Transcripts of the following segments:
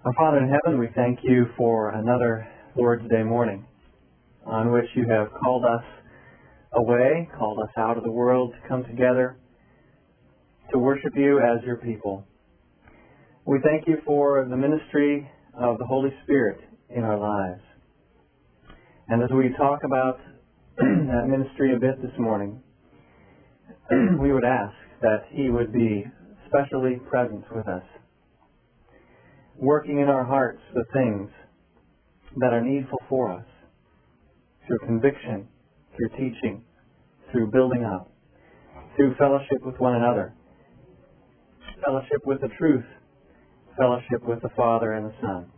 Our Father in heaven, we thank you for another Lord's Day morning on which you have called us away, called us out of the world to come together to worship you as your people. We thank you for the ministry of the Holy Spirit in our lives. And as we talk about that ministry a bit this morning, we would ask that He would be specially present with us, working in our hearts the things that are needful for us, through conviction, through teaching, through building up, through fellowship with one another, fellowship with the truth, fellowship with the Father and the Son.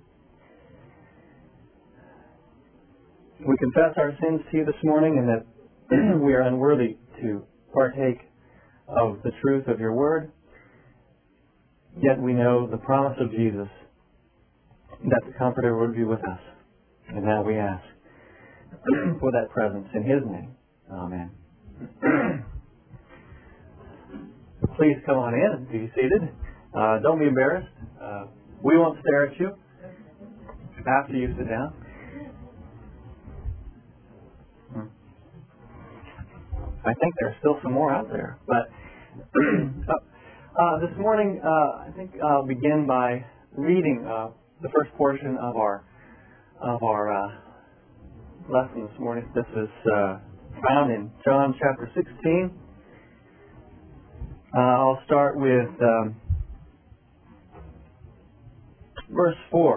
We confess our sins to you this morning and that we are unworthy to partake of the truth of your word, yet we know the promise of Jesus that the Comforter would be with us. And now we ask for that presence in His name. Amen. Please come on in and be seated. Don't be embarrassed. We won't stare at you after you sit down. I think there's still some more out there. But this morning, I think I'll begin by reading the first portion of our lesson this morning. This is found in John chapter 16. I'll start with verse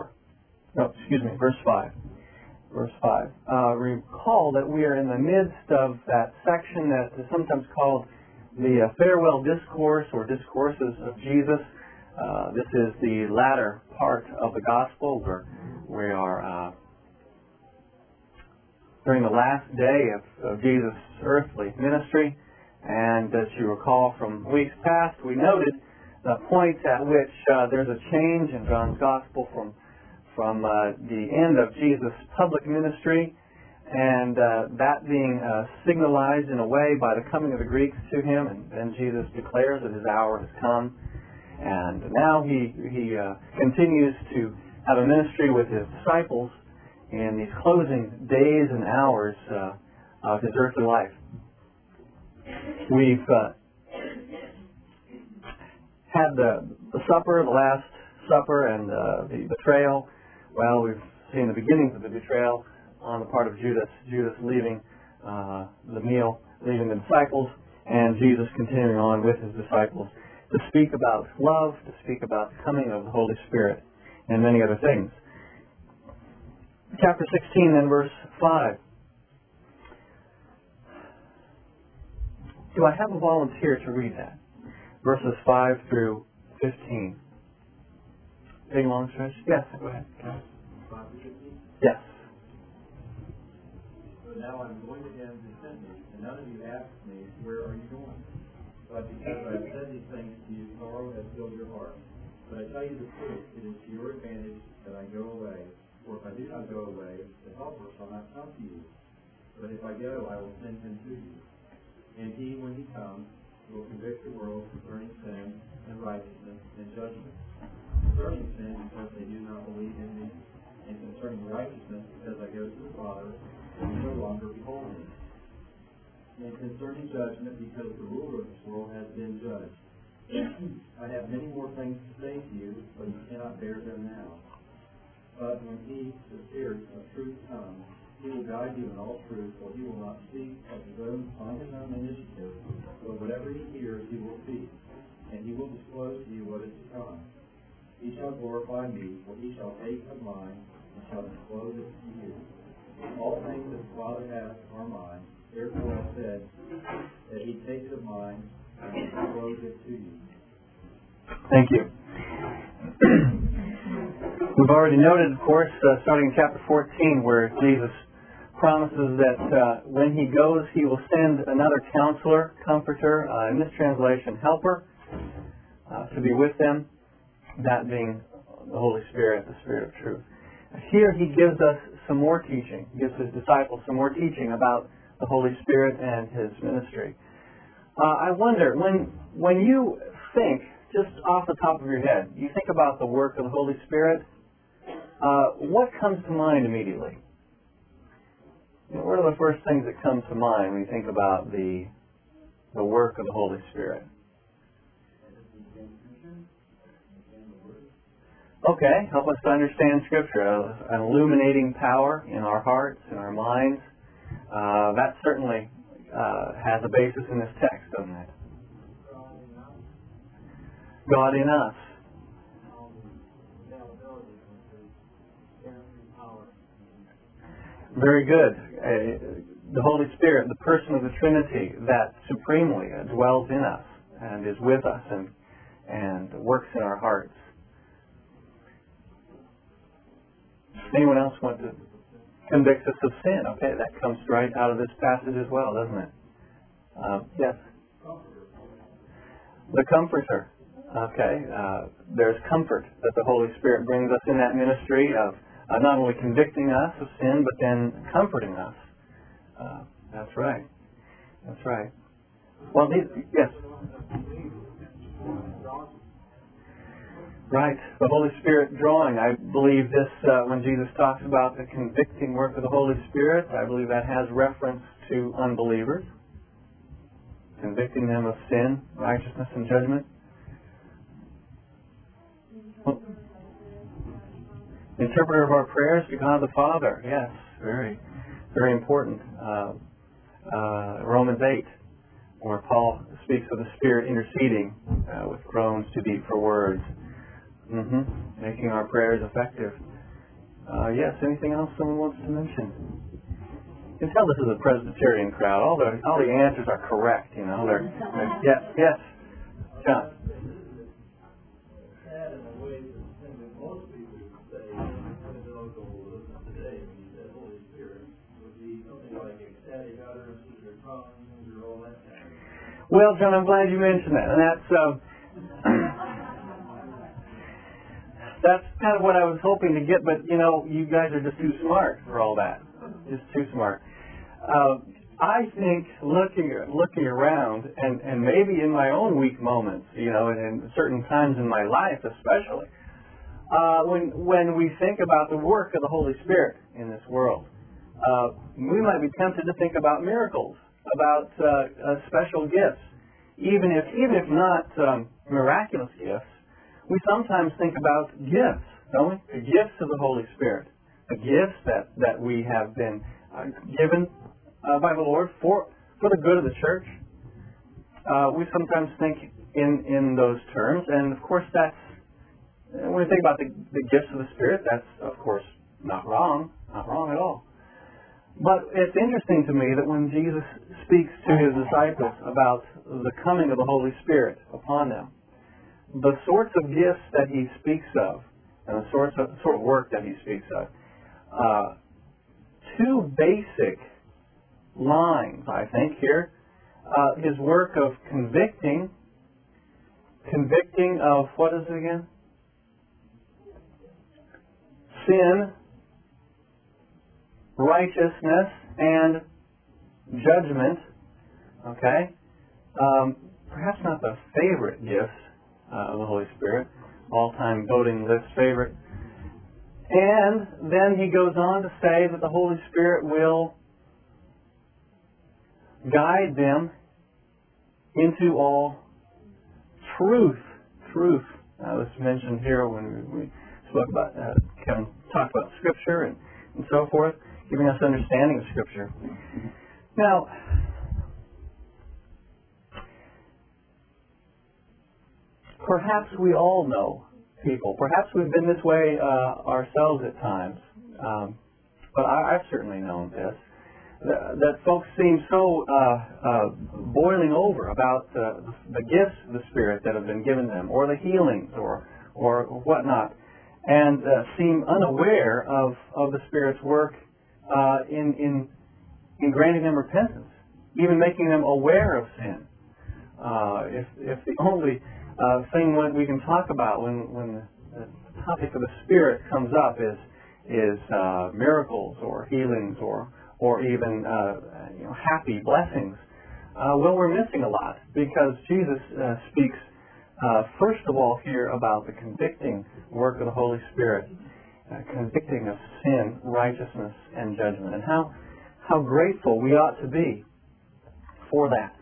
5. Verse 5. Recall that we are in the midst of that section that is sometimes called the farewell discourse or discourses of Jesus. This is the latter part of the gospel where we are during the last day of Jesus' earthly ministry. And as you recall from weeks past, we noted the point at which there's a change in John's gospel from the end of Jesus' public ministry, and that being signalized in a way by the coming of the Greeks to him, and then Jesus declares that his hour has come. And now he continues to have a ministry with his disciples in these closing days and hours of his earthly life. We've had the supper, the Last Supper, and the betrayal. Well, we've seen the beginnings of the betrayal on the part of Judas leaving the meal, leaving the disciples, and Jesus continuing on with his disciples to speak about love, to speak about the coming of the Holy Spirit, and many other things. Chapter 16 and verse 5. Do I have a volunteer to read that? Verses 5 through 15. Big long stretch? Yes, go ahead. Yes. So now I'm going to him who sent me, and none of you asked me, where are you going? But because I have said these things to you, sorrow has filled your heart. But I tell you the truth, it is to your advantage that I go away. For if I do not go away, the Helper shall not come to you. But if I go, I will send him to you. And he, when he comes, will convict the world concerning sin and righteousness and judgment. Concerning sin, because they do not believe in me. And concerning righteousness, because I go to the Father, and you no longer behold me. And concerning judgment, because the ruler of this world has been judged. I have many more things to say to you, but you cannot bear them now. But when he, the Spirit of truth, comes, he will guide you in all truth, for he will not speak on his own initiative, but whatever he hears, he will speak, and he will disclose to you what is to come. He shall glorify me, for he shall take of mine and shall disclose it to you. All things that the Father has are mine. Therefore I said that he takes of mine and disclose it to you. Thank you. We've already noted, of course, starting in chapter 14, where Jesus promises that when he goes, he will send another counselor, comforter, in this translation, helper, to be with them, that being the Holy Spirit, the Spirit of truth. Here he gives us some more teaching, he gives his disciples some more teaching about the Holy Spirit and his ministry. I wonder, when you think, just off the top of your head, you think about the work of the Holy Spirit, what comes to mind immediately? What are the first things that come to mind when you think about the work of the Holy Spirit? Okay, help us to understand Scripture. An illuminating power in our hearts, in our minds. That certainly has a basis in this text, doesn't it? God in us. Very good. The Holy Spirit, the person of the Trinity that supremely dwells in us and is with us and works in our hearts. Anyone else want to convict us of sin? Okay, that comes right out of this passage as well, doesn't it? Yes? The Comforter. Okay, there's comfort that the Holy Spirit brings us in that ministry of not only convicting us of sin, but then comforting us. That's right. That's right. Well, yes. Right. The Holy Spirit drawing. I believe this, when Jesus talks about the convicting work of the Holy Spirit, I believe that has reference to unbelievers, convicting them of sin, righteousness, and judgment. Interpreter of our prayers to God the Father. Yes, very, very important. Romans 8, where Paul speaks of the Spirit interceding with groans too deep for words. Making our prayers effective. Yes, anything else someone wants to mention? You can tell this is a Presbyterian crowd. All the answers are correct, you know. Yes, John. Well, John, I'm glad you mentioned that, and that's kind of what I was hoping to get. But you guys are just too smart for all that. Just too smart. I think looking around, and maybe in my own weak moments, and in certain times in my life, especially, when we think about the work of the Holy Spirit in this world, we might be tempted to think about miracles, about special gifts, even if not miraculous gifts. We sometimes think about gifts, don't we? The gifts of the Holy Spirit, the gifts that we have been given by the Lord for the good of the church. We sometimes think in those terms, and of course when we think about the gifts of the Spirit, that's of course not wrong at all. But it's interesting to me that when Jesus speaks to his disciples about the coming of the Holy Spirit upon them, the sorts of gifts that he speaks of, and the sort of work that he speaks of, two basic lines, I think, here. His work of convicting of, what is it again? Sin, righteousness, and judgment. Okay? Perhaps not the favorite gifts of the Holy Spirit, all-time voting list favorite. And then he goes on to say that the Holy Spirit will guide them into all truth. Truth. This is mentioned here when we spoke about, Kevin talked about Scripture and so forth, giving us understanding of Scripture. Now, perhaps we all know people. Perhaps we've been this way ourselves at times. But I've certainly known this. That folks seem so boiling over about the gifts of the Spirit that have been given them, or the healings, or whatnot, and seem unaware of the Spirit's work in granting them repentance, even making them aware of sin. If the only thing we can talk about when the topic of the Spirit comes up is miracles or healings or even happy blessings, well, we're missing a lot, because Jesus speaks first of all here about the convicting work of the Holy Spirit. convicting of sin, righteousness, and judgment. And how grateful we ought to be for that.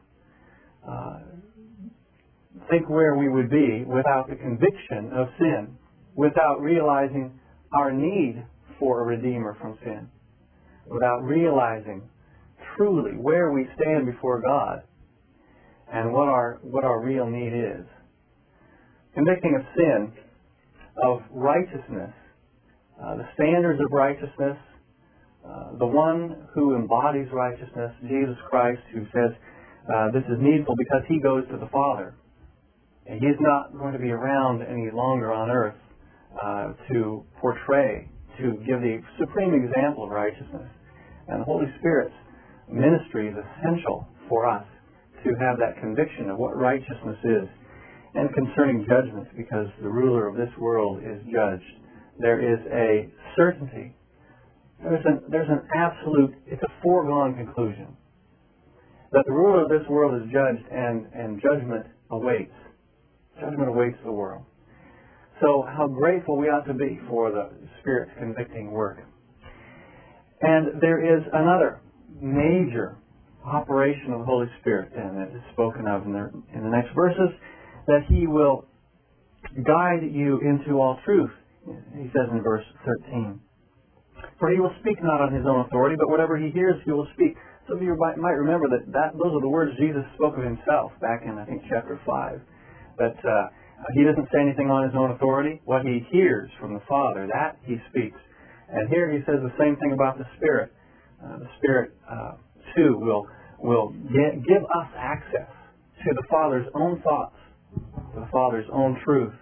Think where we would be without the conviction of sin, without realizing our need for a Redeemer from sin, without realizing truly where we stand before God and what our real need is. Convicting of sin, of righteousness, the standards of righteousness, the one who embodies righteousness, Jesus Christ, who says this is needful because He goes to the Father. And He's not going to be around any longer on earth to portray, to give the supreme example of righteousness. And the Holy Spirit's ministry is essential for us to have that conviction of what righteousness is. And concerning judgment, because the ruler of this world is judged, there is a certainty. There's an absolute, it's a foregone conclusion that the ruler of this world is judged and judgment awaits. Judgment awaits the world. So how grateful we ought to be for the Spirit's convicting work. And there is another major operation of the Holy Spirit, and it is spoken of in the next verses, that He will guide you into all truth. He says in verse 13, "For He will speak not on His own authority, but whatever He hears He will speak." Some of you might remember that those are the words Jesus spoke of Himself back in, I think, chapter 5. That He doesn't say anything on His own authority. What He hears from the Father, that He speaks. And here He says the same thing about the Spirit. The Spirit, too, will give us access to the Father's own thoughts, to the Father's own truth.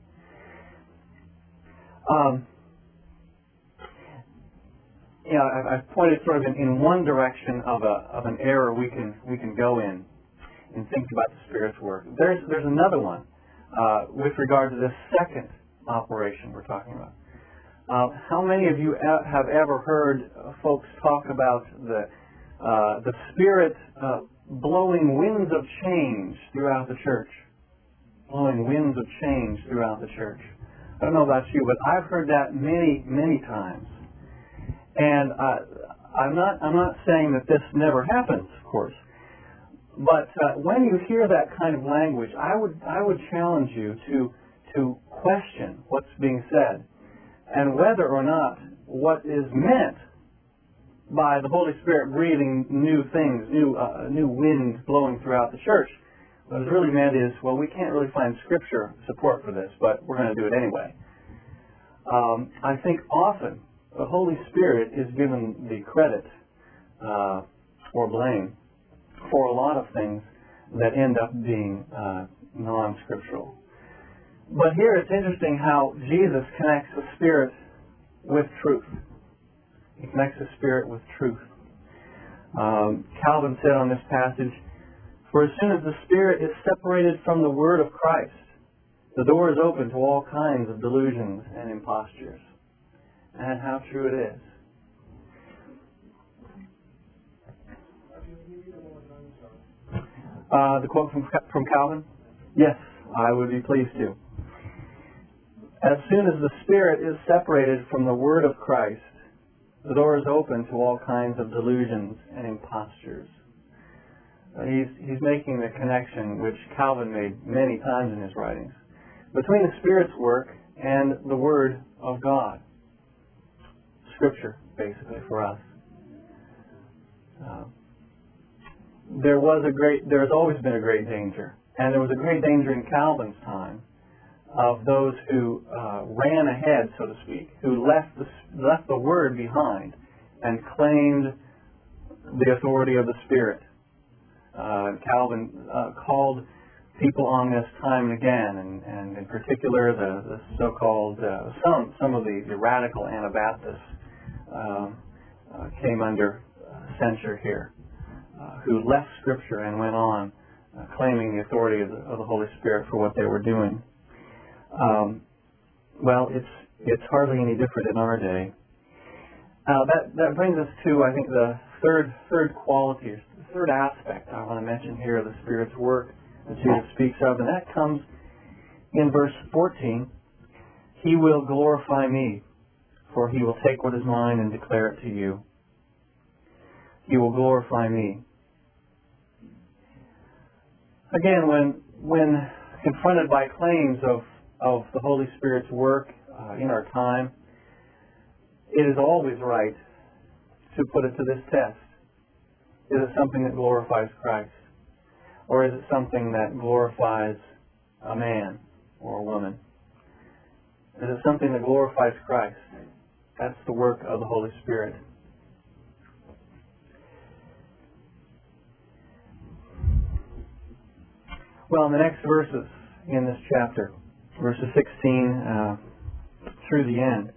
I've pointed sort of in one direction of an error we can go in thinking about the Spirit's work. There's another one with regard to this second operation we're talking about. How many of you have ever heard folks talk about the Spirit blowing winds of change throughout the church? Blowing winds of change throughout the church. I don't know about you, but I've heard that many, many times. And I'm not saying that this never happens, of course. But when you hear that kind of language, I would challenge you to question what's being said and whether or not what is meant by the Holy Spirit breathing new things, new winds blowing throughout the church. What is really meant is, well, we can't really find Scripture support for this, but we're going to do it anyway. I think often the Holy Spirit is given the credit or blame for a lot of things that end up being non-scriptural. But here it's interesting how Jesus connects the Spirit with truth. He connects the Spirit with truth. Calvin said on this passage, "For as soon as the Spirit is separated from the Word of Christ, the door is open to all kinds of delusions and impostures." And how true it is. The quote from Calvin? Yes, I would be pleased to. As soon as the Spirit is separated from the Word of Christ, the door is open to all kinds of delusions and impostures. He's making the connection which Calvin made many times in his writings between the Spirit's work and the Word of God. Scripture, basically, for us. There's always been a great danger, and there was a great danger in Calvin's time of those who ran ahead, so to speak, who left the Word behind and claimed the authority of the Spirit. Calvin called people on this time and again, and in particular the so-called some of the radical Anabaptists came under censure here, who left Scripture and went on claiming the authority of the Holy Spirit for what they were doing. Well, it's hardly any different in our day. That brings us to, I think, the third quality, the third aspect I want to mention here of the Spirit's work that Jesus speaks of, and that comes in verse 14. "He will glorify me, for he will take what is mine and declare it to you. He will glorify me. Again, when confronted by claims of the Holy Spirit's work in our time, it is always right to put it to this test. Is it something that glorifies Christ? Or is it something that glorifies a man or a woman? Is it something that glorifies Christ? That's the work of the Holy Spirit. Well, in the next verses in this chapter, verses 16 through the end,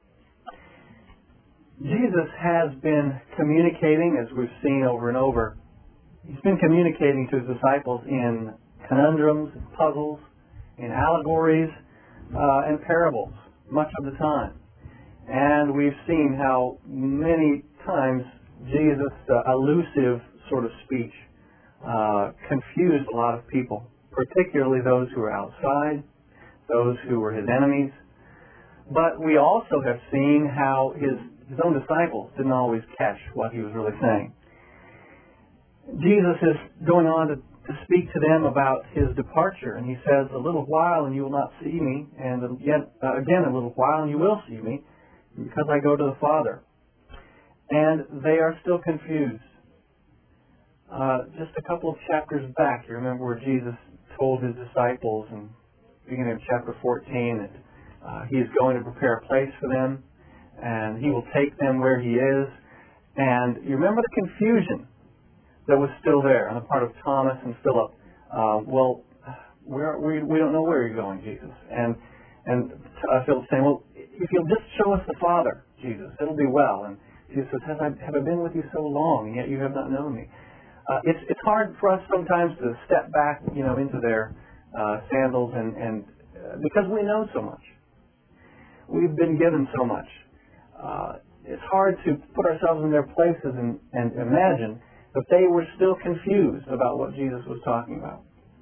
Jesus has been communicating, as we've seen over and over, he's been communicating to his disciples in conundrums, puzzles, in allegories, and parables much of the time. And we've seen how many times Jesus' elusive sort of speech confused a lot of people, particularly those who were outside, those who were his enemies. But we also have seen how his own disciples didn't always catch what he was really saying. Jesus is going on to speak to them about his departure, and he says, "A little while and you will not see me, and yet again a little while and you will see me, because I go to the Father." And they are still confused. Just a couple of chapters back, you remember where Jesus told his disciples, in beginning of chapter 14, that he is going to prepare a place for them, and he will take them where he is. And you remember the confusion that was still there on the part of Thomas and Philip. We don't know where you're going, Jesus. And Philip saying, "Well, if you'll just show us the Father, Jesus, it'll be well." And Jesus says, have I been with you so long, and yet you have not known me? It's hard for us sometimes to step back, into their sandals, and because we know so much. We've been given so much. It's hard to put ourselves in their places and imagine that they were still confused about what Jesus was talking about.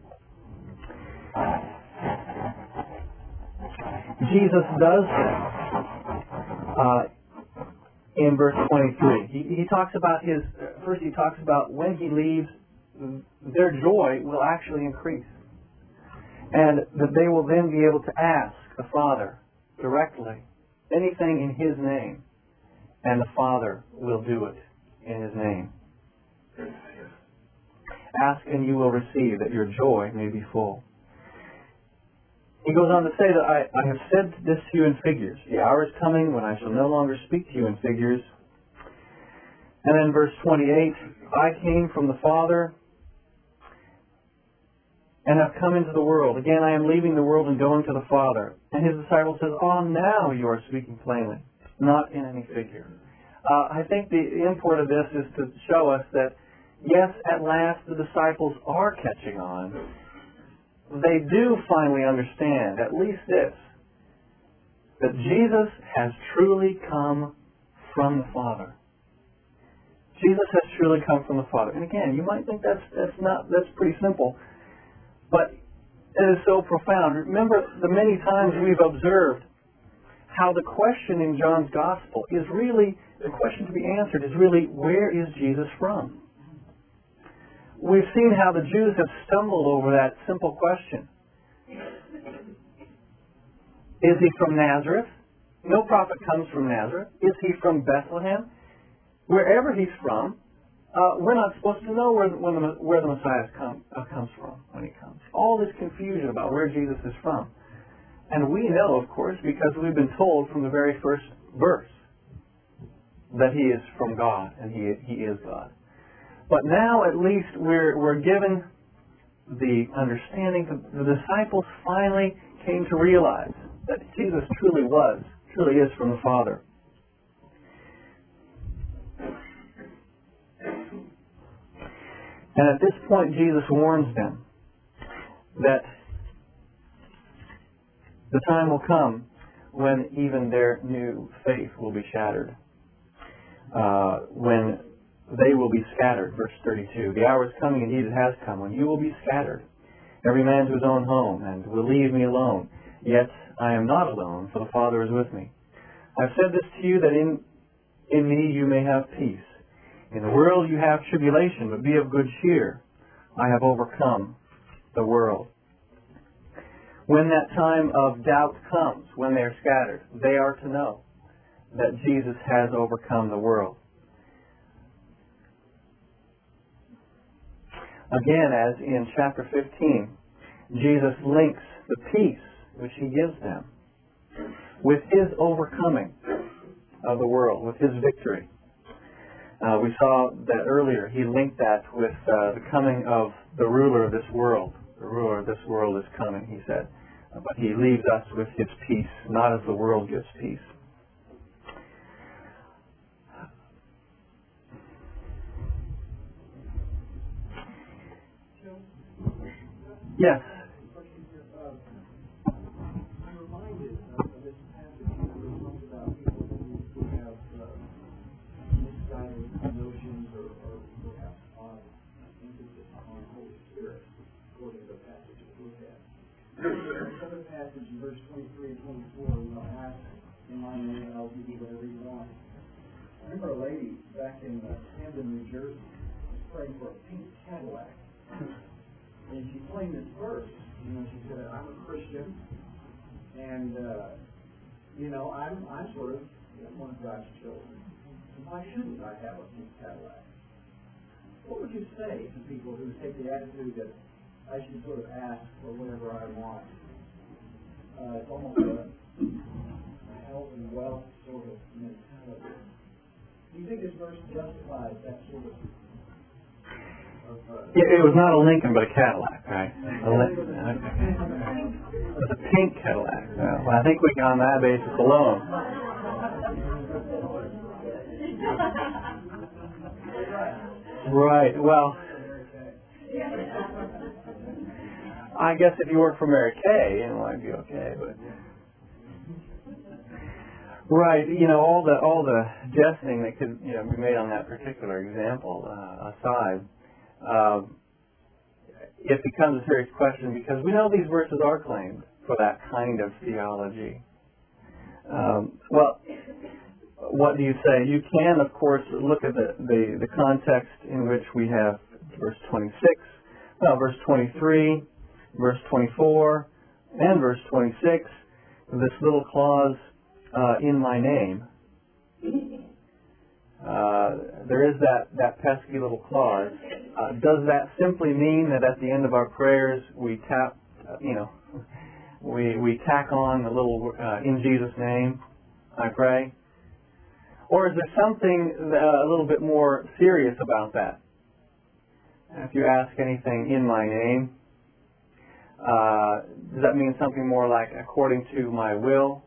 Jesus does this in verse 23. He talks about first he talks about when he leaves, their joy will actually increase. And that they will then be able to ask the Father directly anything in his name, and the Father will do it in his name. Ask and you will receive, that your joy may be full. He goes on to say that I have said this to you in figures. The hour is coming when I shall no longer speak to you in figures. And then verse 28, I came from the Father and have come into the world. Again, I am leaving the world and going to the Father. And his disciple says, now you are speaking plainly, not in any figure. I think the import of this is to show us that, yes, at last the disciples are catching on. They do finally understand, at least this, that Jesus has truly come from the Father. Jesus has truly come from the Father. And again, you might think that's pretty simple, but it is so profound. Remember the many times we've observed how the question in John's Gospel is really, the question to be answered is really, where is Jesus from? We've seen how the Jews have stumbled over that simple question. Is he from Nazareth? No prophet comes from Nazareth. Is he from Bethlehem? Wherever he's from, we're not supposed to know where the Messiah comes from when he comes. All this confusion about where Jesus is from. And we know, of course, because we've been told from the very first verse that he is from God and he is God. But now at least we're given the understanding that the disciples finally came to realize that Jesus truly is from the Father. And at this point Jesus warns them that the time will come when even their new faith will be shattered. When they will be scattered, verse 32. The hour is coming, indeed it has come, when you will be scattered, every man to his own home, and will leave me alone. Yet I am not alone, for the Father is with me. I've said this to you that in me you may have peace. In the world you have tribulation, but be of good cheer. I have overcome the world. When that time of doubt comes, when they are scattered, they are to know that Jesus has overcome the world. Again, as in chapter 15, Jesus links the peace which He gives them with His overcoming of the world, with His victory. We saw that earlier. He linked that with the coming of the ruler of this world. The ruler of this world is coming, He said. But He leaves us with His peace, not as the world gives peace. Yes. I'm reminded of this passage where it talks about people who have misguided notions or perhaps odd emphasis on the Holy Spirit, according to the passage we looked at. Another passage in verse 23 and 24, ask in my name and I'll give you whatever you want. I remember a lady back in Camden, New Jersey, was praying for a pink Cadillac. And she claimed this verse. She said, I'm a Christian, and, I'm sort of one of God's children. Why shouldn't I have a pink Cadillac? What would you say to people who take the attitude that I should sort of ask for whatever I want? It's almost a health and wealth sort of mentality. Do you think this verse justifies that sort of... It was not a Lincoln, but a Cadillac, right? It was a pink Cadillac. Well, I think we can on that basis alone. Right. Well, I guess if you work for Mary Kay, it might be okay, but. Right, all the jesting that could be made on that particular example aside, it becomes a serious question because we know these verses are claimed for that kind of theology. Well, what do you say? You can, of course, look at the context in which we have verse 26, verse 23, verse 24, and verse 26, this little clause, in my name. There is that pesky little clause. Does that simply mean that at the end of our prayers we we tack on the little in Jesus' name, I pray? Or is there something a little bit more serious about that? If you ask anything in my name, does that mean something more like according to my will?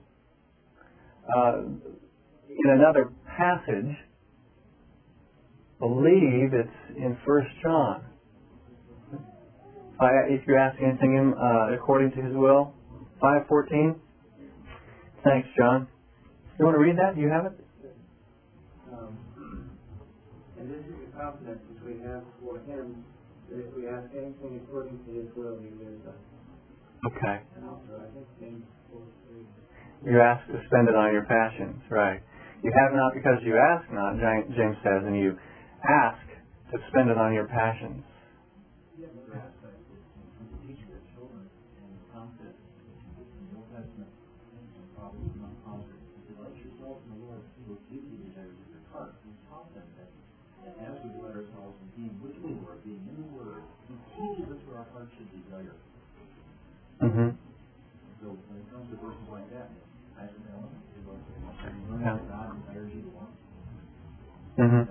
In another passage, believe it's in 1 John. If you're asking anything according to His will, 5:14. Thanks, John. You want to read that? Do you have it? And this is the confidence which we have for Him, that if we ask anything according to His will, He hears us. Okay. And also, I think James 4:3. You ask to spend it on your passions, right? You have not because you ask not, James says, and you ask to spend it on your passions. The other aspect is to teach your children and confidence in the Old Testament and probably not positive. Delight yourself in the Lord, He will give you the desires of your heart. He taught them that as we delight ourselves in being with the Lord, being in the Word, He teaches us what our heart should desire. Mm-hmm. So when it comes to verses like that, I don't know, Yeah. God desires you to want. Mm-hmm.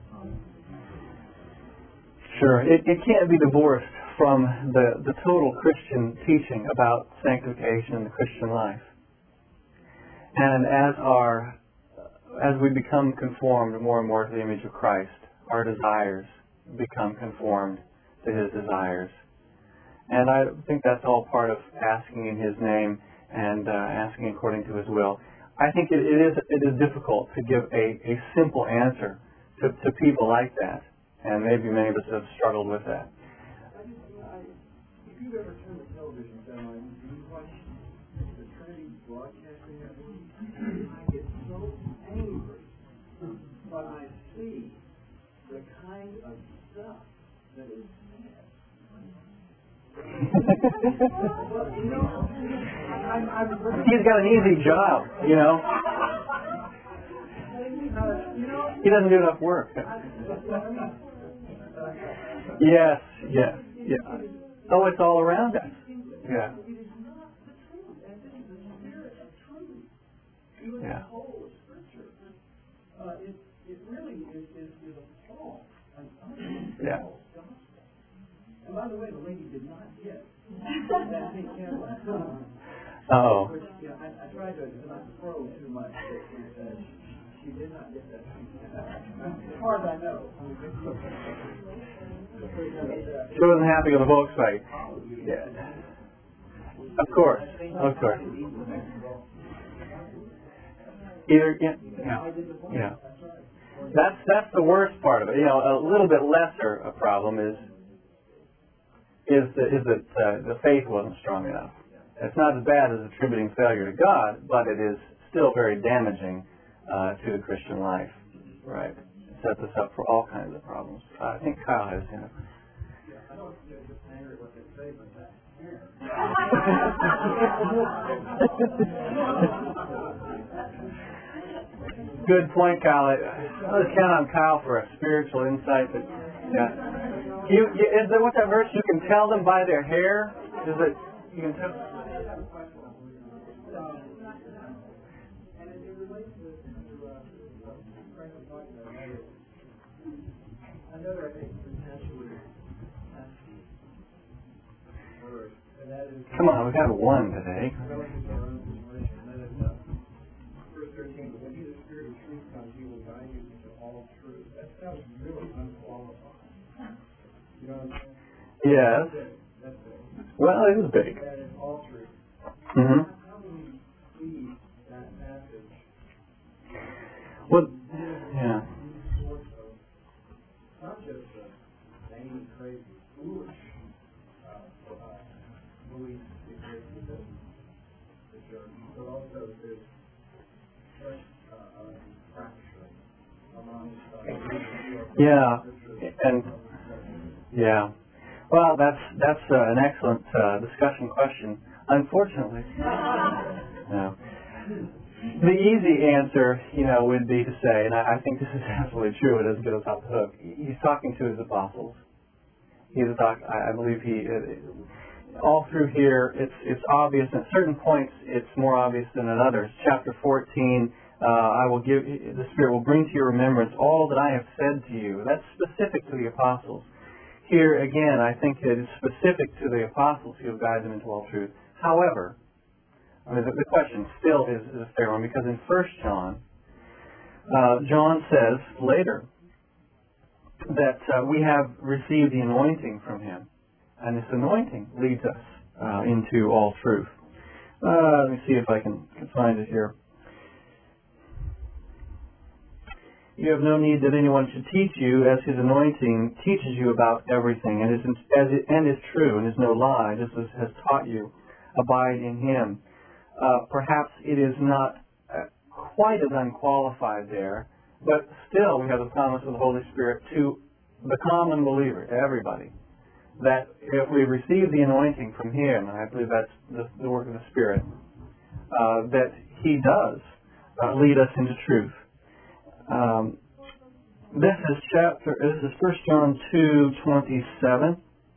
Sure. It can't be divorced from the total Christian teaching about sanctification in the Christian life. And as we become conformed more and more to the image of Christ, our desires become conformed to His desires. And I think that's all part of asking in His name and asking according to His will. I think it is difficult to give a simple answer to people like that, and maybe many of us have struggled with that. If you've ever turned the television down, do you watch the Trinity broadcasting? I get He's got an easy job, you know. He doesn't do enough work. Yes. Oh, it's all around us. Yeah. Yeah. It really is a fall. Yeah. And by the way, the lady did not get that pink candle. Oh. Which, I tried to not throw too much. She did not get that pink candle. As far as I know. She wasn't happy with the Volkswagen. Yeah. Of course. Either, yeah. That's the worst part of it. You know, a little bit lesser a problem is that the faith wasn't strong enough. It's not as bad as attributing failure to God, but it is still very damaging to the Christian life. Right? It sets us up for all kinds of problems. I think Kyle has, you know. I don't get angry at what they say, but that. Good point, Kyle. Let's count on Kyle for a spiritual insight. But, yeah. Is there, what's that verse? You can tell them by their hair. Is it? You can tell. And it relates to Frank was talking about another, I think, potentially nasty word, and that is. Come on, we got one today. Relative to our own situation, and that is verse 13. But when He, the Spirit of truth, comes, He will guide you into all truth. That sounds really unqualified. You know what I'm saying? Yes. That's big. Well, it is big. That is all truth. Mm-hmm. How do we see that passage? Well, yeah. Sort of, not just vain, crazy, foolish beliefs exist within the church, but also this such fracturing among Yeah. Well, that's an excellent discussion question. Unfortunately, no. The easy answer, would be to say, and I think this is absolutely true. It doesn't get us off the hook. He's talking to his apostles. I believe all through here, it's obvious. At certain points, it's more obvious than at others. Chapter 14, the Spirit will bring to your remembrance all that I have said to you. That's specific to the apostles. Here, again, I think it is specific to the apostles who have guided them into all truth. However, the question still is a fair one, because in 1 John, John says later that we have received the anointing from him, and this anointing leads us into all truth. Let me see if I can find it here. You have no need that anyone should teach you, as his anointing teaches you about everything, and is true, and is no lie, just as has taught you. Abide in him. Perhaps it is not quite as unqualified there, but still we have the promise of the Holy Spirit to the common believer, to everybody, that if we receive the anointing from him, and I believe that's the work of the Spirit, that he does lead us into truth. This is 1 John 2:27.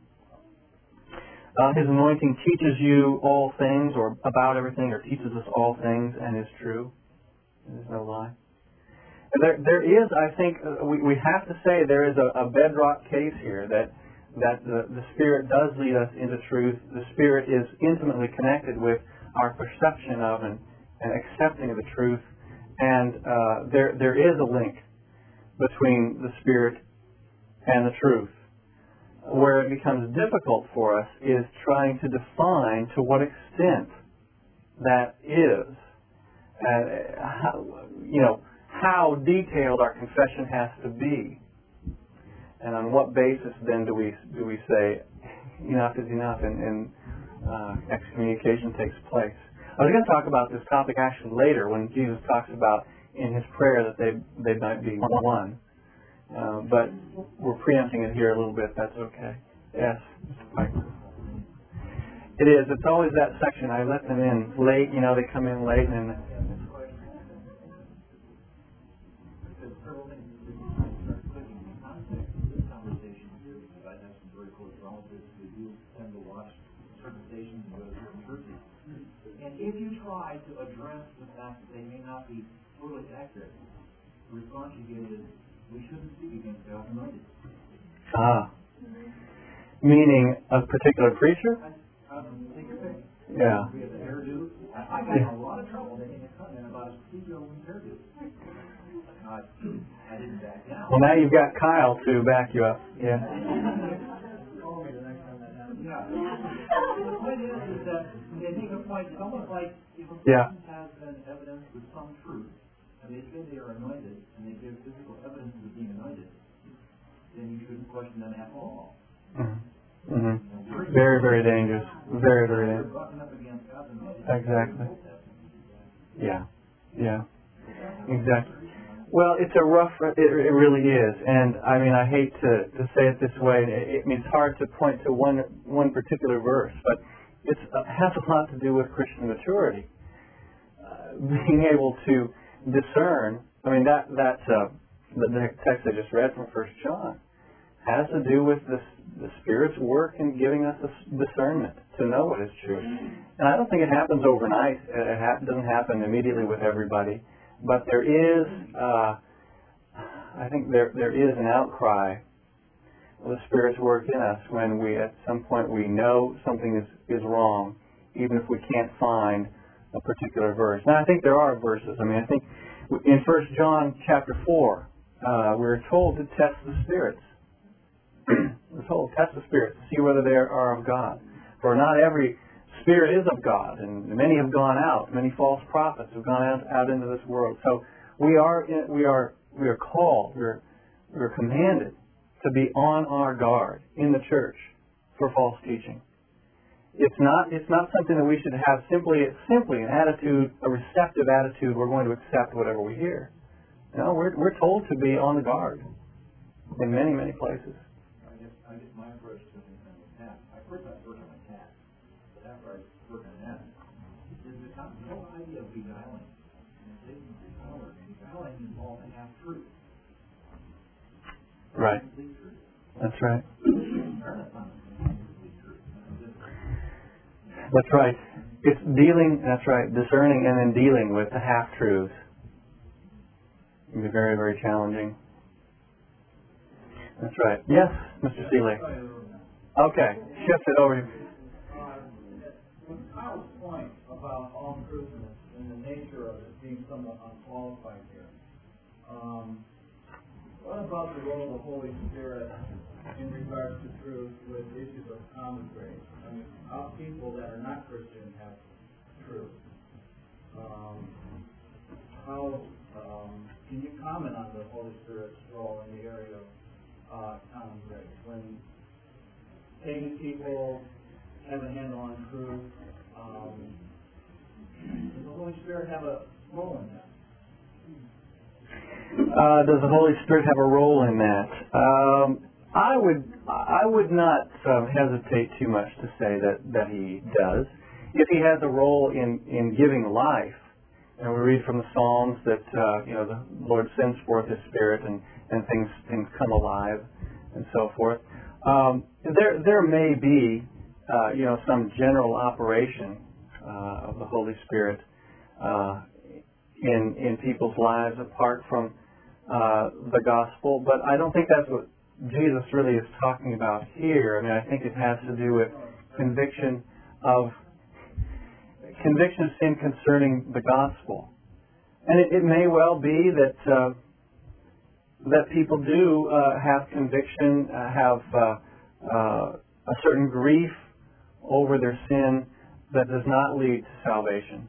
His anointing teaches you all things, or about everything, or teaches us all things, and is true. There's no lie. There is, I think, we have to say there is a bedrock case here that the Spirit does lead us into truth. The Spirit is intimately connected with our perception of and accepting of the truth, and there is a link between the Spirit and the truth. Where it becomes difficult for us is trying to define to what extent that is, and how detailed our confession has to be, and on what basis then do we say enough is enough, and excommunication takes place. I was going to talk about this topic actually later when Jesus talks about in his prayer that they might be one. But we're preempting it here a little bit. That's okay. Yes, Mr. Piper. It is. It's always that section. I let them in late. You know, they come in late and. And if you try to address the fact that they may not be totally accurate, the response you get is, we shouldn't speak against God's anointed. Meaning a particular preacher? Take your pick. Yeah. We have the hairdo. I got in a lot of trouble making a comment about a Steve-O hairdo. I didn't back down. Well, now you've got Kyle to back you up. Yeah. Call me the next time that happens. Yeah. The point is that they make a point, it's almost like if a person has been evidenced with some truth, and they say they are anointed, and they give physical evidence of being anointed, then you shouldn't question them at all. Mm-hmm. Mm-hmm. Very, very dangerous. Very, very dangerous. Exactly. Yeah. Yeah. Exactly. Well, it's a rough. It really is, and I mean, I hate to say it this way. It's hard to point to one particular verse, but it has a lot to do with Christian maturity. Being able to discern. I mean, that's the text I just read from 1 John has to do with the Spirit's work in giving us a discernment to know what is true. And I don't think it happens overnight. It doesn't happen immediately with everybody. But there is, I think there is an outcry of the Spirit's work in us when we, at some point, we know something is wrong, even if we can't find a particular verse. Now, I think there are verses. I mean, I think in 1 John chapter 4, we're told to test the spirits. We're told, test the spirits, see whether they are of God. For not every spirit is of God, and many have gone out. Many false prophets have gone out into this world. So we are called, we're commanded to be on our guard in the church for false teaching. It's not something that we should have simply an attitude, a receptive attitude. We're going to accept whatever we hear. No, we're told to be on the guard in many, many places. I guess my approach to things in the past, first I work on my task, but after I work on that, is the whole idea of beguiling. And beguiling involves a half-truth. Right. That's right. That's right. It's dealing, that's right, discerning and then dealing with the half-truths. It can be very, very challenging. That's right. Yes, Mr. Seeley. Okay, shift it over. Kyle's point about all-truthness and the nature of it being somewhat unqualified here. What about the role of the Holy Spirit in regards to truth with issues of common grace? I mean, how people that are not Christian have truth. Can you comment on the Holy Spirit's role in the area of common grace? When pagan people have a handle on truth, does the Holy Spirit have a role in that? Does the Holy Spirit have a role in that? I would not hesitate too much to say that he does. If he has a role in giving life, and we read from the Psalms that the Lord sends forth His Spirit and things come alive and so forth. There may be some general operation of the Holy Spirit in people's lives apart from the gospel, but I don't think that's what Jesus really is talking about here. I mean, I think it has to do with conviction of sin concerning the gospel, and it may well be that people do have conviction, have a certain grief over their sin that does not lead to salvation.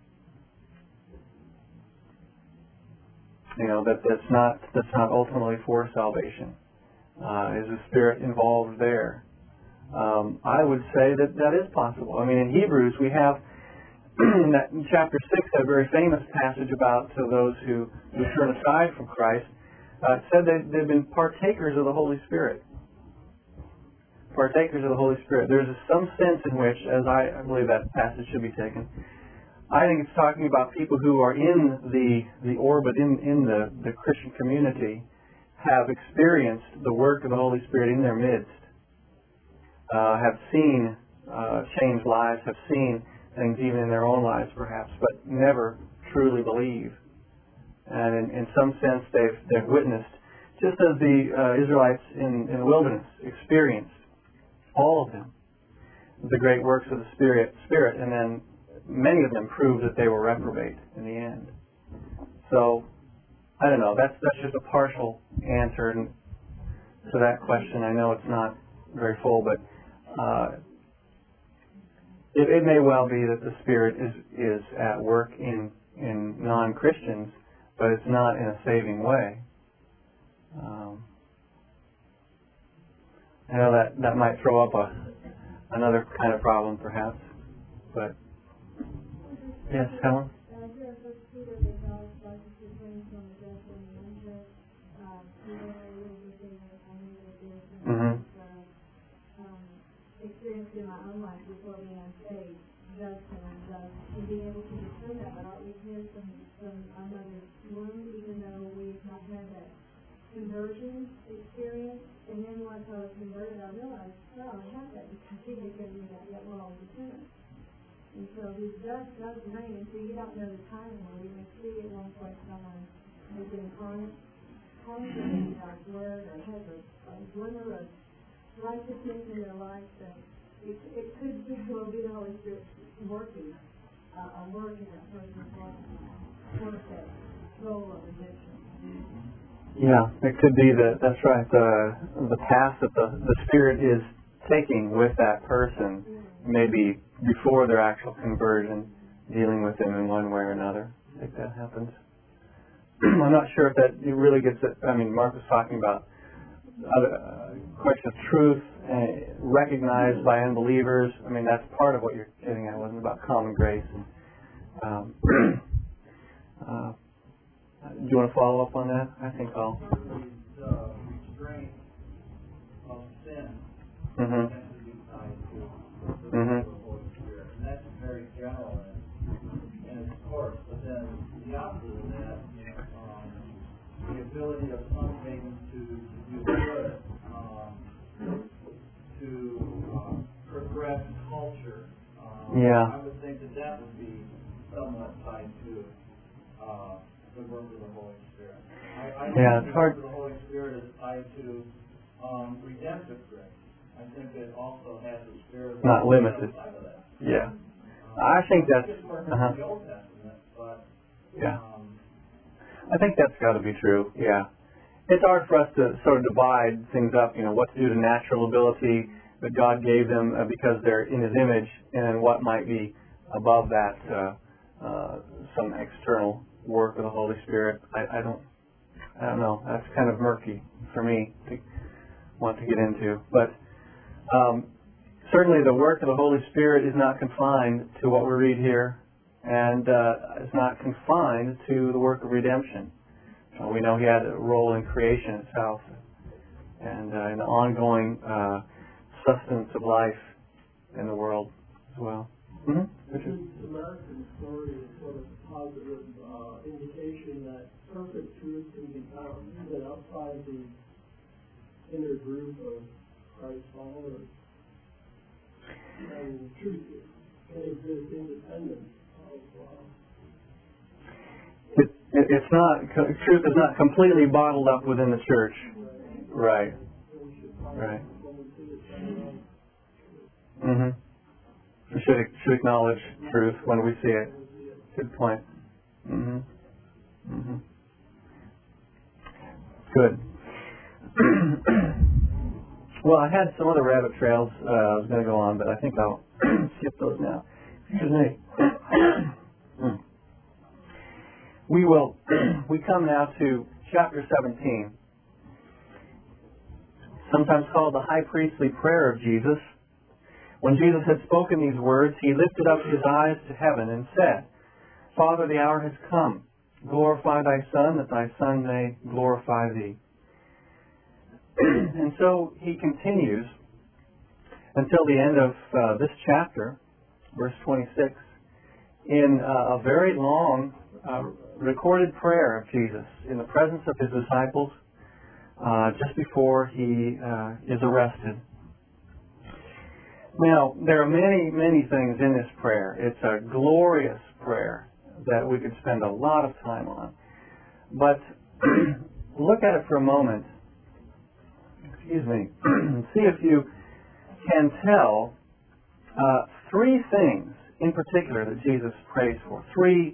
That's not ultimately for salvation. Is the Spirit involved there? I would say that is possible. I mean, in Hebrews we have in chapter 6 a very famous passage about those who turn aside from Christ. It said they've been partakers of the Holy Spirit. partakers of the Holy Spirit, there's some sense in which, as I believe that passage should be taken, I think it's talking about people who are in the orbit, in the Christian community, have experienced the work of the Holy Spirit in their midst, have seen changed lives, have seen things even in their own lives perhaps, but never truly believe. And in some sense they've witnessed, just as the Israelites in the wilderness experienced, all of them, the great works of the Spirit, and then many of them proved that they were reprobate in the end. So, I don't know, that's just a partial answer to that question. I know it's not very full, but it may well be that the Spirit is at work in non-Christians, but it's not in a saving way. I know that might throw up another kind of problem, perhaps. But yes, Helen. Mm-hmm. Experienced in my own life before being unsaved, judgment and judge, and being able to discern that. But we hear from another wound, even though we've not had that conversion experience. And then once I was converted, I realized, oh, I have that because we got that we're all sinners. And so his judge does reign, and so you don't know the timing. Or you may see at one point someone has been confident in God's word or has a glimmer of righteousness in their life, that it could just well be the Holy Spirit working a work in that person's life, work that role of redemption. Yeah, it could be that's right. The path that the Spirit is taking with that person, maybe before their actual conversion, dealing with them in one way or another. I think that happens. I'm not sure if that really gets it. I mean, Mark was talking about question of truth recognized by unbelievers. I mean, that's part of what you're getting at. It wasn't about common grace. Do you want to follow up on that? I think I'll. The restraint of sin Mm-hmm. has to be tied to the Mm-hmm. Holy Spirit, and that's very general in its course. But then the opposite of that, the ability of something to do good, to progress culture. Yeah. I would think that would be somewhat tied to the work of the Holy Spirit. I Yeah, think it's the work hard. of the Holy Spirit is tied to redemptive grace. I think it also has the Spirit of Not God limited. outside of that. Yeah. I think that's. It's working in the Old Testament, but Yeah. I think that's got to be true. Yeah. It's hard for us to sort of divide things up. What's due to natural ability that God gave them because they're in His image, and then what might be above that, some external work of the Holy Spirit. I don't know. That's kind of murky for me to want to get into. But certainly the work of the Holy Spirit is not confined to what we read here, and is not confined to the work of redemption. We know He had a role in creation itself, and in the ongoing sustenance of life in the world as well. Mm-hmm. The Samaritan story is sort of positive indication that perfect truth can be found even outside the inner group of Christ followers. And truth can exist independent of It's not, truth is not completely bottled up within the church. Right. Right. Mm-hmm. We should acknowledge truth when we see it. Good point. Mm-hmm. Mm-hmm. Good. Well, I had some other rabbit trails I was going to go on, but I think I'll skip those now. Excuse me. We come now to chapter 17, sometimes called the high priestly prayer of Jesus. When Jesus had spoken these words, He lifted up His eyes to heaven and said, Father, the hour has come. Glorify Thy Son, that Thy Son may glorify Thee. And so He continues until the end of this chapter, verse 26, in a very long recorded prayer of Jesus in the presence of his disciples just before he is arrested. Now, there are many, many things in this prayer. It's a glorious prayer that we could spend a lot of time on. But look at it for a moment. Excuse me. See if you can tell three things in particular that Jesus prays for. Three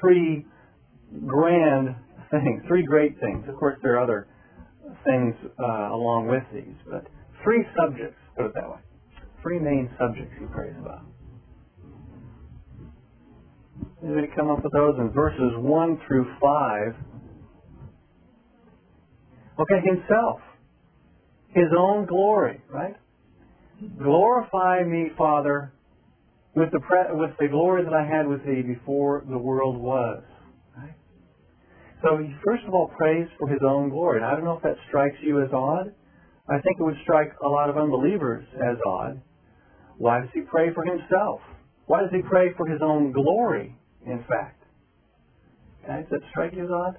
grand things, three great things. Of course, there are other things along with these, but three subjects, put it that way. Three main subjects he prays about. He's going to come up with those in verses 1 through 5. Okay, himself. His own glory, right? Glorify me, Father, with the glory that I had with thee before the world was. Right? So he first of all prays for his own glory. And I don't know if that strikes you as odd. I think it would strike a lot of unbelievers as odd. Why does he pray for himself? Why does he pray for his own glory, in fact? Okay, does that strike you as odd?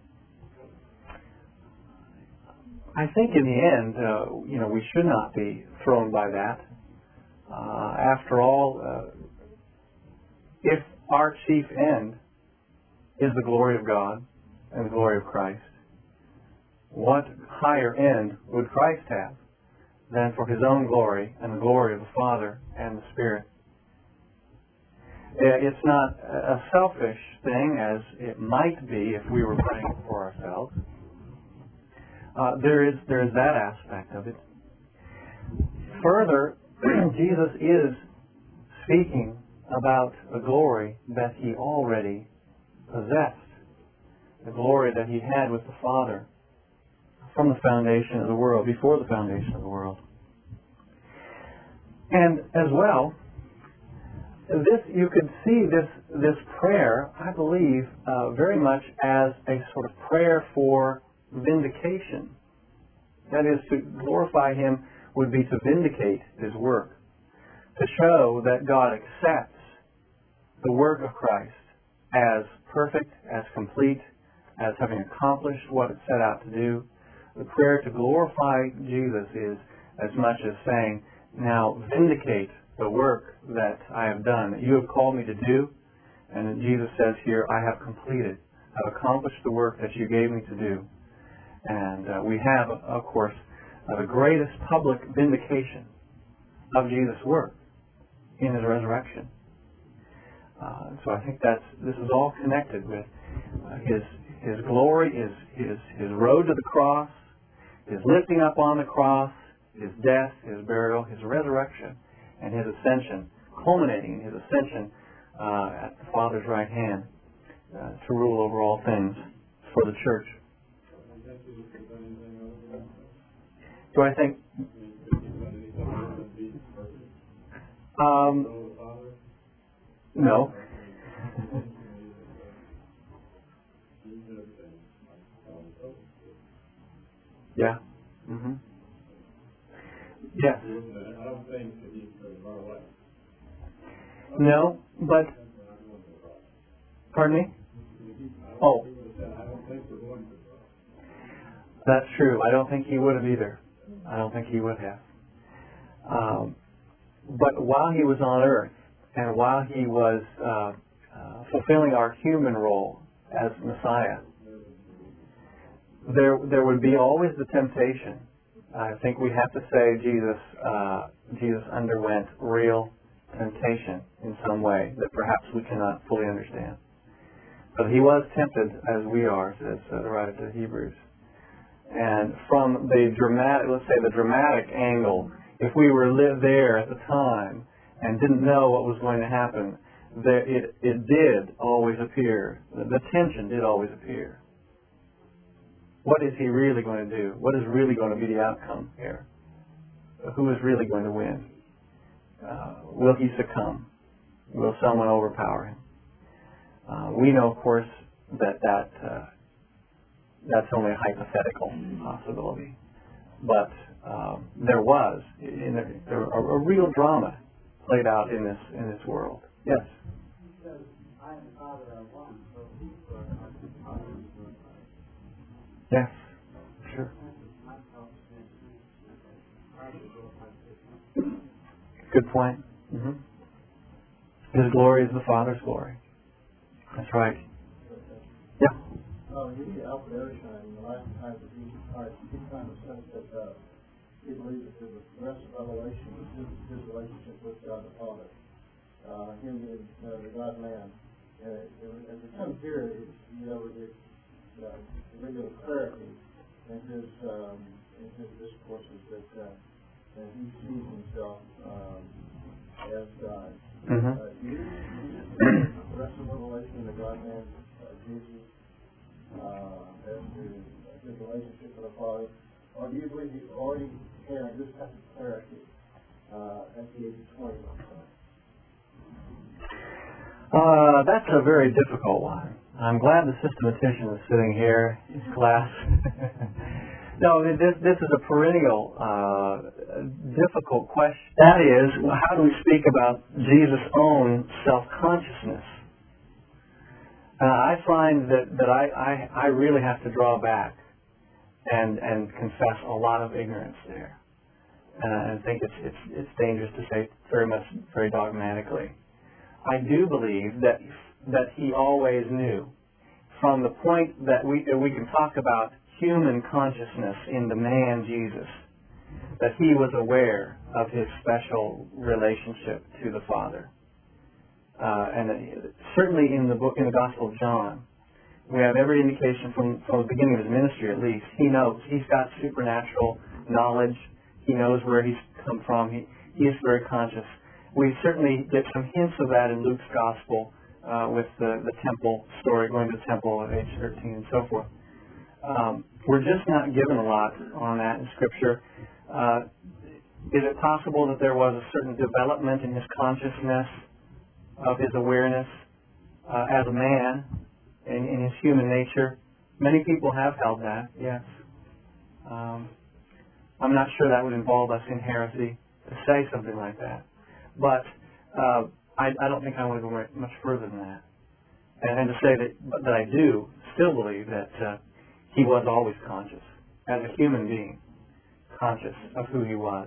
I think in the end, we should not be thrown by that. After all, if our chief end is the glory of God and the glory of Christ, what higher end would Christ have than for his own glory and the glory of the Father and the Spirit? It's not a selfish thing as it might be if we were praying for ourselves. There is that aspect of it. Further, Jesus is speaking about the glory that he already possessed, the glory that he had with the Father from the foundation of the world, before the foundation of the world. And as well, you could see this prayer, I believe, very much as a sort of prayer for vindication. That is, to glorify him would be to vindicate his work, to show that God accepts the work of Christ as perfect, as complete, as having accomplished what it set out to do. The prayer to glorify Jesus is as much as saying, now vindicate the work that I have done, that you have called me to do. And then Jesus says here, I have completed, I've accomplished the work that you gave me to do. And we have, of course, the greatest public vindication of Jesus' work in his resurrection. So I think this is all connected with his glory, his road to the cross, his lifting up on the cross, his death, his burial, his resurrection, and his ascension, culminating in his ascension at the Father's right hand to rule over all things for the church. Do I think? No. Yeah. Mm-hmm. Yes. I don't think that he's run away. No, but... Pardon me? Oh. I don't think we're going to. That's true. I don't think he would have either. I don't think he would have. But while he was on earth, and while he was fulfilling our human role as Messiah, there would be always the temptation. I think we have to say Jesus underwent real temptation in some way that perhaps we cannot fully understand. But he was tempted as we are, says the writer to the Hebrews. And from the dramatic angle, if we were there at the time and didn't know what was going to happen, it did always appear. The tension did always appear. What is he really going to do? What is really going to be the outcome here? Who is really going to win? Will he succumb? Will someone overpower him? We know, of course, that's only a hypothetical possibility. but there was a real drama played out in this world. Yes. Because I and the Father are one, so who's Yes. Sure. Good point. Mm-hmm. His glory is the Father's glory. That's right. Yeah. You need Alfred Edersheim, the last time that he kind of sense that he believed that the rest of Revelation was his relationship with God the Father, him being the God-man. And as it comes here, the regular clarity in his discourses that he sees himself as God. Mm-hmm. Do you the rest of Revelation, the God-man, Jesus, as to his relationship with the Father, or do you believe he already had this type of clarity at the age of 20? That's a very difficult one. I'm glad the systematician is sitting here in class. No, this is a perennial, difficult question. That is, how do we speak about Jesus' own self-consciousness? I find that I really have to draw back and confess a lot of ignorance there. And I think it's dangerous to say very dogmatically. I do believe that he always knew, from the point that we can talk about human consciousness in the man Jesus, that he was aware of his special relationship to the Father. And certainly in the Gospel of John, we have every indication from the beginning of his ministry, at least. He knows. He's got supernatural knowledge. He knows where he's come from. He is very conscious. We certainly get some hints of that in Luke's Gospel with the temple story, going to the temple at age 13 and so forth. We're just not given a lot on that in Scripture. Is it possible that there was a certain development in his consciousness, of his awareness as a man in his human nature? Many people have held that, yes. I'm not sure that would involve us in heresy to say something like that. But I don't think I want to go much further than that. And to say that I do still believe that he was always conscious, as a human being, conscious of who he was.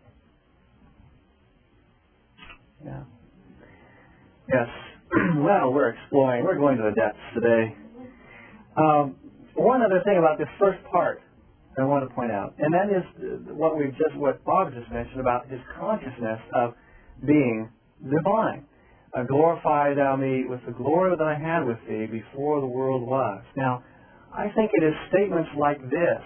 Yeah. Yes. Well, we're exploring. We're going to the depths today. One other thing about this first part I want to point out, and that is what Bob just mentioned about his consciousness of being divine. Glorify thou me with the glory that I had with thee before the world was. Now, I think it is statements like this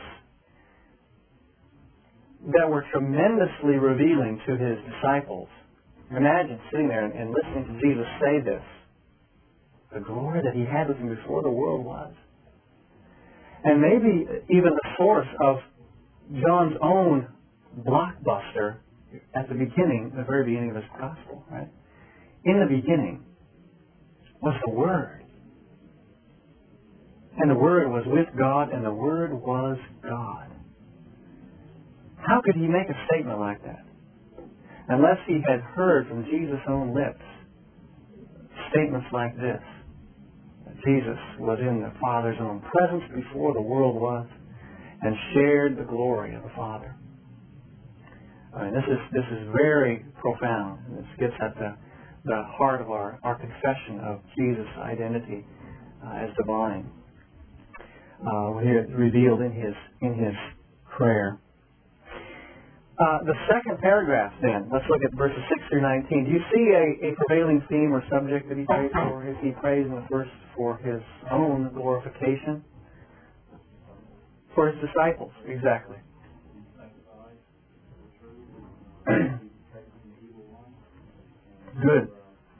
that were tremendously revealing to his disciples. Imagine sitting there and listening to Jesus say this. The glory that he had with him before the world was. And maybe even the source of John's own blockbuster at the beginning, the very beginning of his gospel, right? In the beginning was the Word. And the Word was with God, and the Word was God. How could he make a statement like that? Unless he had heard from Jesus' own lips statements like this. That Jesus was in the Father's own presence before the world was and shared the glory of the Father. I mean, this is very profound. This gets at the heart of our confession of Jesus' identity as divine. Here it's revealed in his prayer. The second paragraph, then, let's look at verses 6 through 19. Do you see a prevailing theme or subject that he prays for? Is he prays in the first for his own glorification? For his disciples, exactly. Good.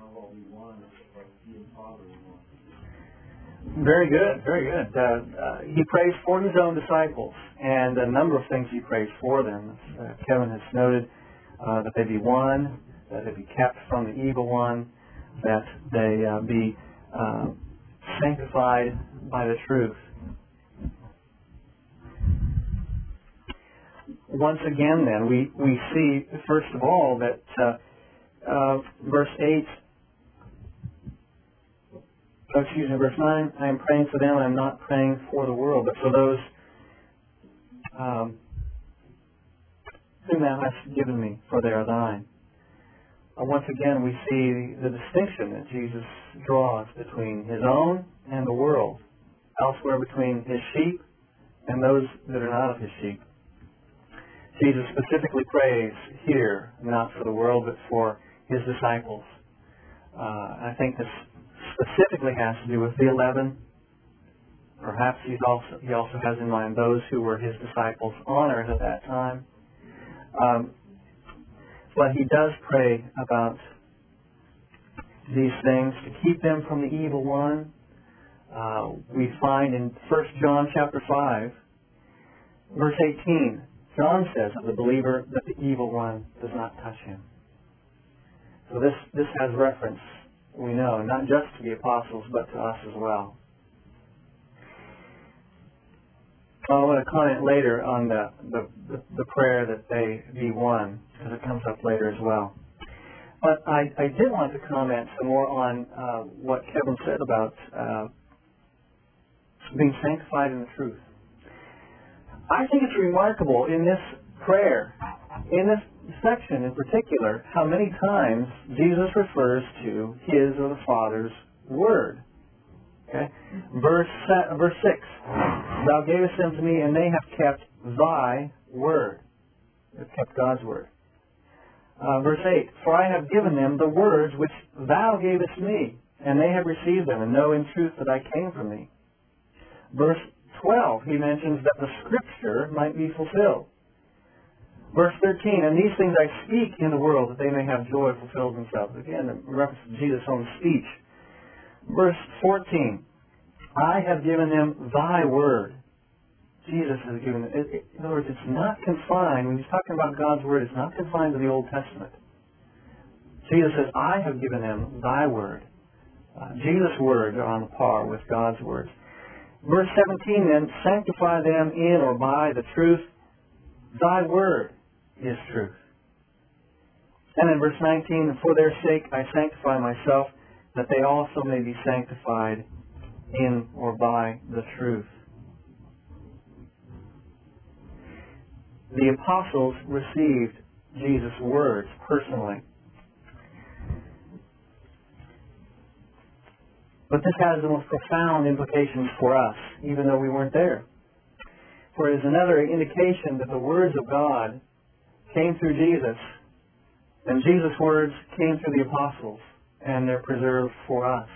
Very good, very good. He prays for his own disciples, and a number of things he prays for them. Kevin has noted that they be one, that they be kept from the evil one, that they be sanctified by the truth. once again then, we see, first of all, that verse 9, I am praying for them, I am not praying for the world, but for those whom thou hast given me, for they are thine. Once again, we see the distinction that Jesus draws between his own and the world, elsewhere between his sheep and those that are not of his sheep. Jesus specifically prays here, not for the world, but for his disciples. I think this specifically has to do with the 11. Perhaps he also has in mind those who were his disciples on earth at that time. But he does pray about these things to keep them from the evil one. We find in 1 John chapter 5, verse 18, John says of the believer that the evil one does not touch him. So this has reference, we know, not just to the apostles, but to us as well. I want to comment later on the prayer that they be one, because it comes up later as well. But I did want to comment some more on what Kevin said about being sanctified in the truth. I think it's remarkable in this prayer, in this section in particular, how many times Jesus refers to his or the Father's Word. Okay? Verse 6, thou gavest them to me, and they have kept thy word. They've kept God's word. Verse 8, for I have given them the words which thou gavest me, and they have received them, and know in truth that I came from thee. Verse 12, he mentions that the Scripture might be fulfilled. Verse 13, and these things I speak in the world, that they may have joy fulfilled themselves. Again, a reference to Jesus' own speech. Verse 14, I have given them thy word. Jesus has given it. In other words, it's not confined, when he's talking about God's word, it's not confined to the Old Testament. Jesus says, I have given them thy word. Jesus' words are on par with God's words. Verse 17 then, sanctify them in or by the truth. Thy word is truth. And in verse 19, for their sake I sanctify myself, that they also may be sanctified in or by the truth. The apostles received Jesus' words personally. But this has the most profound implications for us, even though we weren't there. For it is another indication that the words of God came through Jesus, and Jesus' words came through the apostles, and they're preserved for us.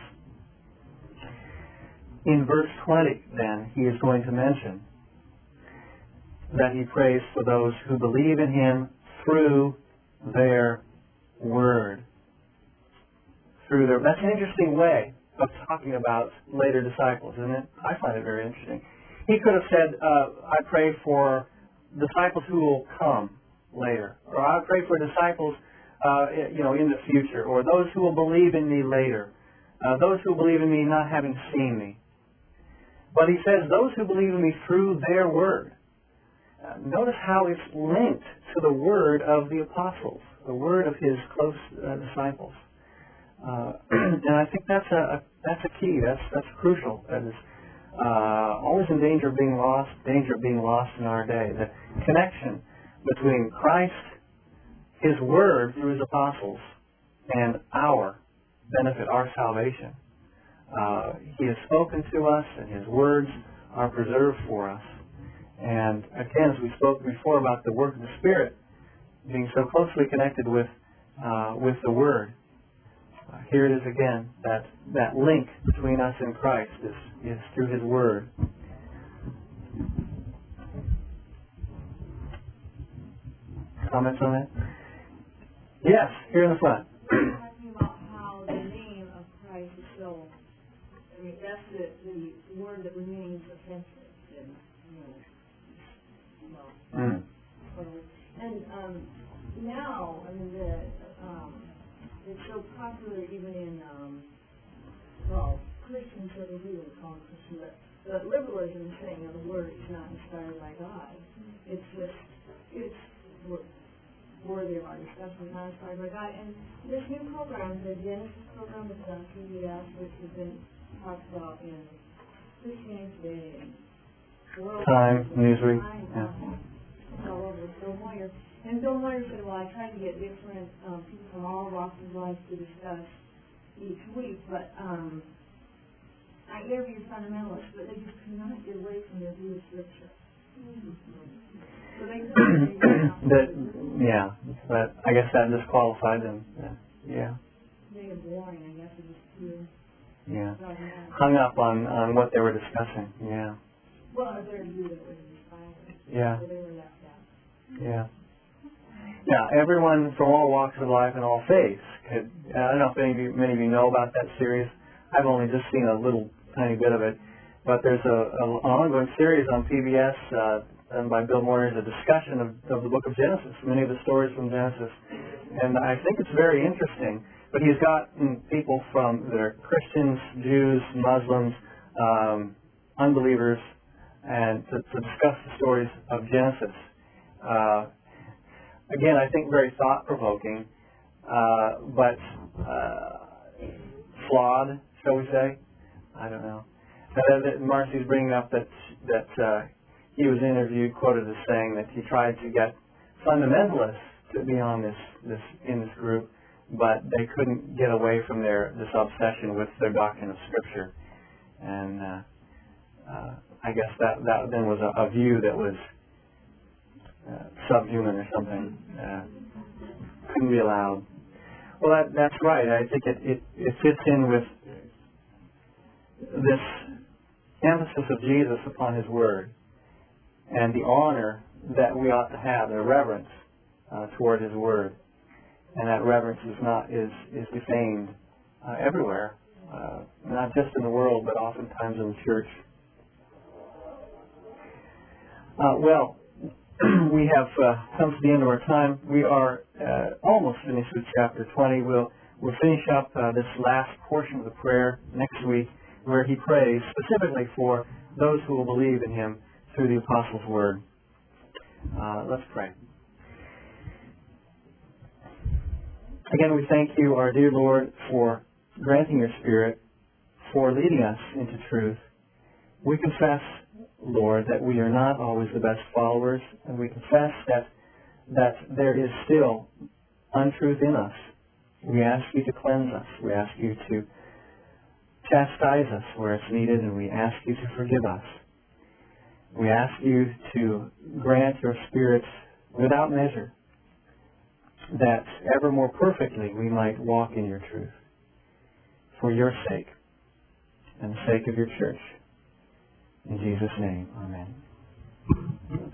In verse 20, then, he is going to mention that he prays for those who believe in him through their word. That's an interesting way of talking about later disciples, isn't it? I find it very interesting. He could have said, I pray for disciples who will come later, or I pray for disciples in the future, or those who will believe in me later, those who believe in me not having seen me. But he says, those who believe in me through their word. Notice how it's linked to the word of the apostles, the word of his close disciples. And I think that's a key. That's crucial. That is always in danger of being lost in our day. The connection between Christ, his word through his apostles, and our benefit, our salvation. He has spoken to us, and his words are preserved for us. And again, as we spoke before about the work of the Spirit being so closely connected with the Word, here it is again, that link between us and Christ is through his Word. Comments on that? Yes, here in the front. Talking about how the name of Christ is so, that's the word that remains offensive. And now, it's so popular even in, Christians that we would call Christians, but liberalism is saying the word is not inspired by God. It's just it's worthy of our discussion, not as far as I got. And this new program, the Genesis program with PBS, which has been talked about in Christianity Today and World Time, Newsweek. Yeah. All over Bill Moyer. And Bill Moyer said, well, I tried to get different people from all walks of life to discuss each week, but I interviewed fundamentalists, but they just could not get away from their view of Scripture. So they but I guess that disqualified them. Yeah. They are boring, I guess, it was too. Yeah. Hung up on what they were discussing. Yeah. Well, their view that was inspiring. Yeah. So they were left out. Yeah. Now, everyone from all walks of life and all faiths could, I don't know if many of you know about that series. I've only just seen a little tiny bit of it. But there's an ongoing series on PBS done by Bill Moyer, a discussion of the book of Genesis, many of the stories from Genesis. And I think it's very interesting. But he's got people from that are Christians, Jews, Muslims, unbelievers, and to discuss the stories of Genesis. Again, I think very thought-provoking, but flawed, shall we say? I don't know. Marcy's bringing up that he was interviewed, quoted as saying that he tried to get fundamentalists to be on in this group, but they couldn't get away from this obsession with their doctrine of Scripture. And I guess that then was a view that was subhuman or something. Couldn't be allowed. Well, that's right. I think it fits in with this emphasis of Jesus upon His Word and the honor that we ought to have, the reverence toward His Word. And that reverence is defamed everywhere, not just in the world, but oftentimes in the church. Well, we have come to the end of our time. We are almost finished with chapter 20. We'll finish up this last portion of the prayer next week, where he prays specifically for those who will believe in him through the Apostles' Word. Let's pray. Again, we thank you, our dear Lord, for granting your Spirit, for leading us into truth. We confess, Lord, that we are not always the best followers, and we confess that there is still untruth in us. We ask you to cleanse us. We ask you to chastise us where it's needed, and we ask you to forgive us. We ask you to grant your Spirit without measure, that ever more perfectly we might walk in your truth, for your sake and the sake of your church. In Jesus' name, amen.